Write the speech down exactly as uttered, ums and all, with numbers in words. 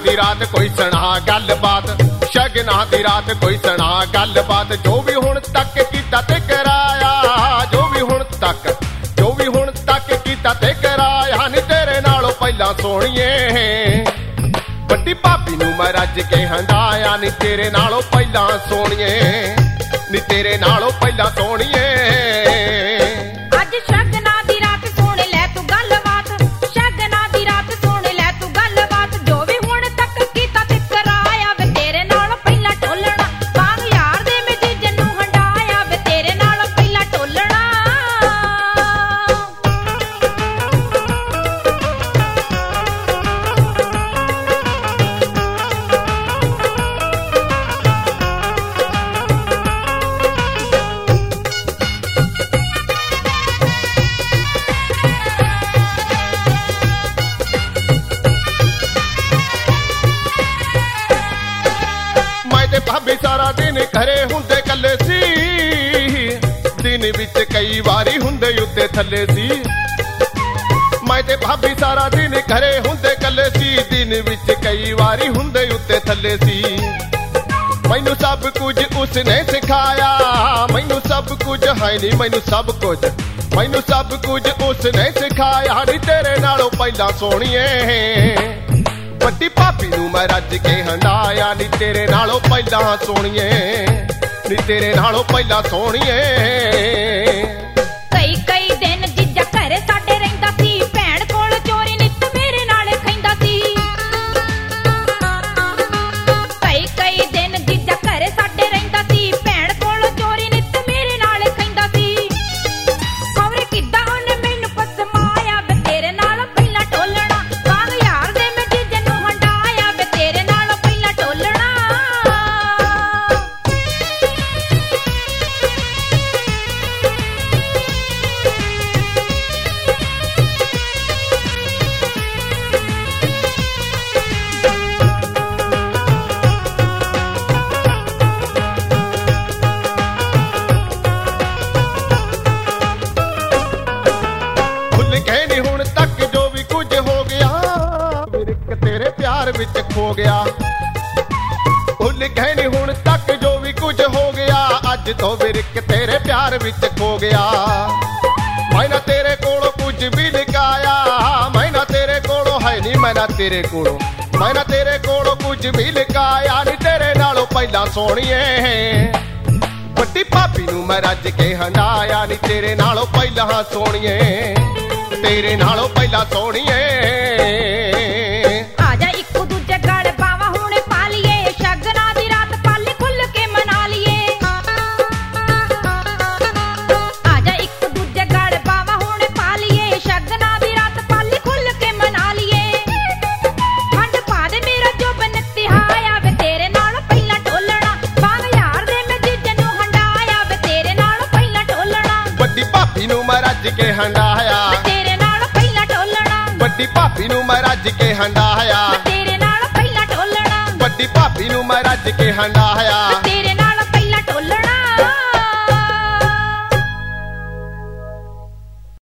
दी रात कोई सुना गलबात, शगना दी रात कोई सुना गलबात। जो भी हुण तक कीता ते कराया, जो भी हुण तक जो भी हुण तक कीता ते कराया नी तेरे नालों पहला सोहणीए। बड़ी भाभी नूं मैं रज के हंडाया नी तेरे नालों पहला सोहणीए, नी तेरे नालों पहला सोहणीए। भाभी सारा दिन घरे हुंदे कल्ले सी, दिन विच कई वारी हुंदे उत्ते थल्ले सी। मैं ते भाभी सारा दिन घरे हुंदे कल्ले सी, दिन विच कई वारी हुंदे उत्ते थल्ले सी। मैनू सब कुछ उसने सिखाया, मैनू सब कुछ है नी मैनू सब कुछ, मैनू सब कुछ उसने सिखाया नी तेरे नालों पहला सोहणीए। बड़ी भाभी नूं मैं रज के हंडाया नी तेरे नालों पहला सोहणीए, नी तेरे नालों पहला सोहणीए। कई कई दिन जीजा घरे साडे रहिंदा सी, भैण कोल चोरी नित मेरे नाल खैंदा सी। कई कई दिन जीजा घरे साडे रहिंदा सी, भैण कोल चोरी नित मेरे नाल खैंदा सी। खौरे किद्दां ओने मैनू पसमाया वे तेरे नाल पहला टोलना, बाग यार दे मैं जीजे नूं हंडाया वे तेरे नाल पहला टोलना। विच खो गया भुल गए नी हुण तक जो भी कुछ हो गया, अज तो विरक तेरे प्यार विच खो गया। मैं ना तेरे कोलों कुछ भी लिकाया, मैं ना तेरे कोलों है नी मैं ना तेरे कोलों, मैं ना तेरे कोलों कुछ भी लिकाया नी तेरे नालों पहला सोहणीए। बड़ी भाभी नूं मैं रज के हंडाया नी तेरे नालों पहला सोहणीए, तेरे नालों पहला सोहणीए। के हंडाया तेरे नाल पहला टोलना, बड़ी भाभी नूं मैं रज के हंडाया तेरे नाल पहला टोलना, बड़ी भाभी नूं मैं रज के हंडाया।